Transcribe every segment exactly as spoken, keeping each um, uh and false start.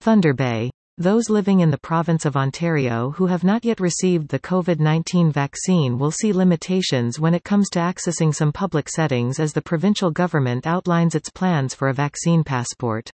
Thunder Bay. Those living in the province of Ontario who have not yet received the COVID nineteen vaccine will see limitations when it comes to accessing some public settings as the provincial government outlines its plans for a vaccine passport.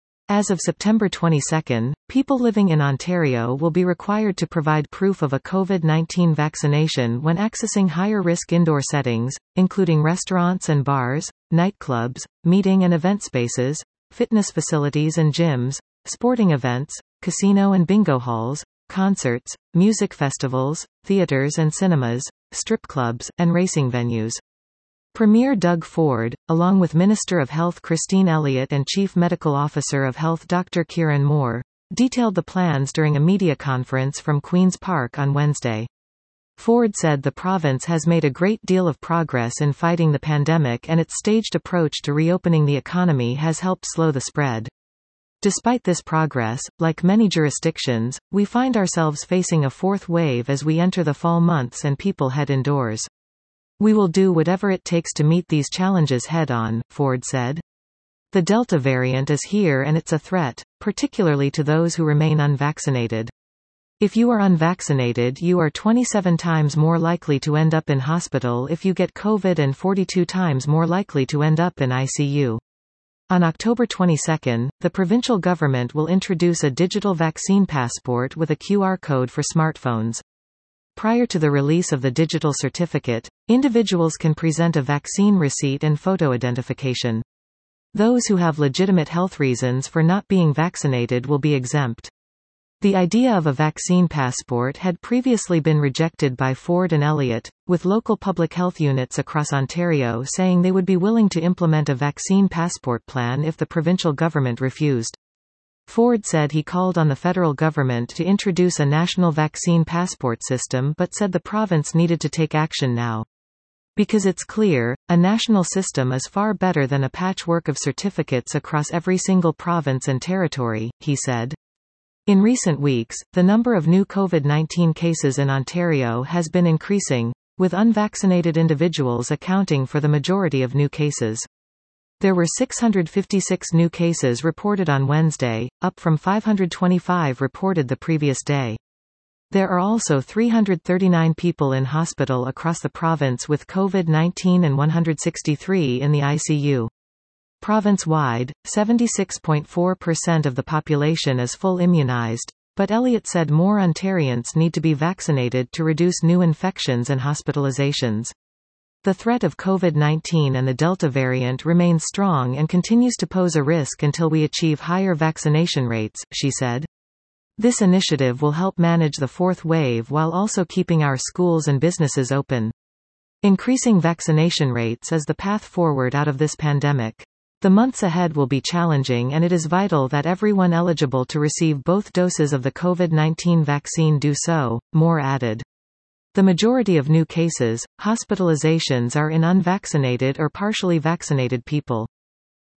As of September twenty-second, people living in Ontario will be required to provide proof of a COVID nineteen vaccination when accessing higher-risk indoor settings, including restaurants and bars, nightclubs, meeting and event spaces, fitness facilities and gyms, sporting events, casino and bingo halls, concerts, music festivals, theaters and cinemas, strip clubs, and racing venues. Premier Doug Ford, along with Minister of Health Christine Elliott and Chief Medical Officer of Health Doctor Kieran Moore, detailed the plans during a media conference from Queen's Park on Wednesday. Ford said the province has made a great deal of progress in fighting the pandemic and its staged approach to reopening the economy has helped slow the spread. Despite this progress, like many jurisdictions, we find ourselves facing a fourth wave as we enter the fall months and people head indoors. We will do whatever it takes to meet these challenges head-on, Ford said. The Delta variant is here and it's a threat, particularly to those who remain unvaccinated. If you are unvaccinated, you are twenty-seven times more likely to end up in hospital if you get COVID and forty-two times more likely to end up in I C U. On October twenty-second, the provincial government will introduce a digital vaccine passport with a Q R code for smartphones. Prior to the release of the digital certificate, individuals can present a vaccine receipt and photo identification. Those who have legitimate health reasons for not being vaccinated will be exempt. The idea of a vaccine passport had previously been rejected by Ford and Elliott, with local public health units across Ontario saying they would be willing to implement a vaccine passport plan if the provincial government refused. Ford said he called on the federal government to introduce a national vaccine passport system but said the province needed to take action now. Because it's clear, a national system is far better than a patchwork of certificates across every single province and territory, he said. In recent weeks, the number of new COVID nineteen cases in Ontario has been increasing, with unvaccinated individuals accounting for the majority of new cases. There were six hundred fifty-six new cases reported on Wednesday, up from five hundred twenty-five reported the previous day. There are also three hundred thirty-nine people in hospital across the province with COVID nineteen and one hundred sixty-three in the I C U. Province-wide, seventy-six point four percent of the population is full immunized, but Elliott said more Ontarians need to be vaccinated to reduce new infections and hospitalizations. The threat of COVID nineteen and the Delta variant remains strong and continues to pose a risk until we achieve higher vaccination rates, she said. This initiative will help manage the fourth wave while also keeping our schools and businesses open. Increasing vaccination rates is the path forward out of this pandemic. The months ahead will be challenging and it is vital that everyone eligible to receive both doses of the COVID nineteen vaccine do so, Moore added. The majority of new cases, hospitalizations are in unvaccinated or partially vaccinated people.